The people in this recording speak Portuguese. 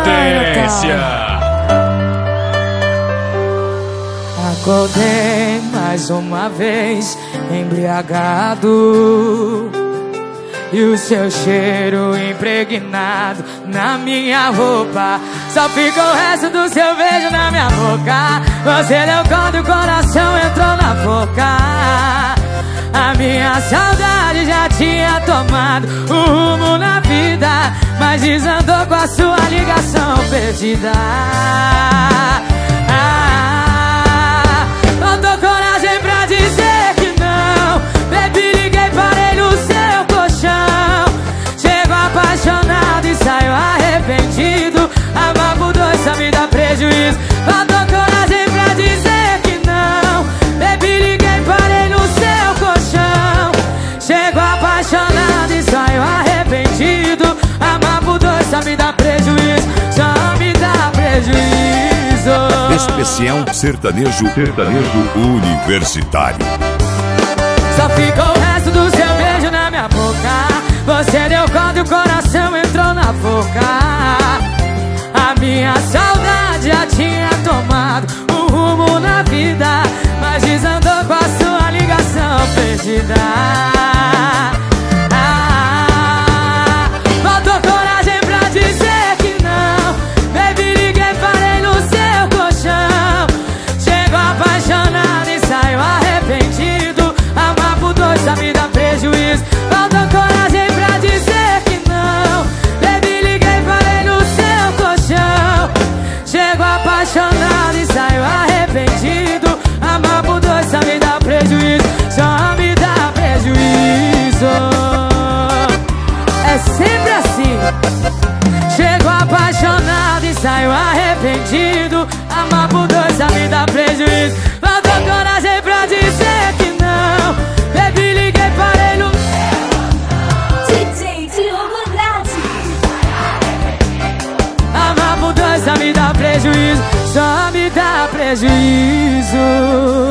potência. Acordei mais uma vez embriagado, e o seu cheiro impregnado na minha roupa. Só ficou o resto do seu beijo na minha boca. Você deu conta e o coração entrou na boca. A minha saudade já tinha tomado o rumo na vida, mas desandou com a sua ligação perdida. Faltou coragem pra dizer que não. Baby, liguei, parei no seu colchão. Chego apaixonado e saio arrependido. Amar por dois só me dá prejuízo. Faltou coragem pra dizer que não. Baby, liguei, parei no seu colchão. Chego apaixonado e saio arrependido. Amar por dois só me dá prejuízo. Só me dá prejuízo. Especial sertanejo universitário. Só ficou o resto do seu beijo na minha boca. Você deu conta e o coração entrou na boca. A minha saudade já tinha tomado um rumo na vida, mas desandou com a sua ligação perdida. Faltou coragem pra dizer que não. Baby, liguei, parei no seu colchão. Chego apaixonado e saio arrependido. Amar por dois só me dá prejuízo. Faltou coragem pra dizer que não. Baby, liguei, parei no seu colchão. Chego apaixonado e saio arrependido. Amar por dois só me dá prejuízo. Só me dá prejuízo. É sempre assim. Chego apaixonado e saio arrependido. Amar por dois só me dá prejuízo. Faltou coragem pra dizer que não. Baby, liguei, parei no DJ Diogo Andrade. Amar por dois só me dá prejuízo. Só me dá prejuízo.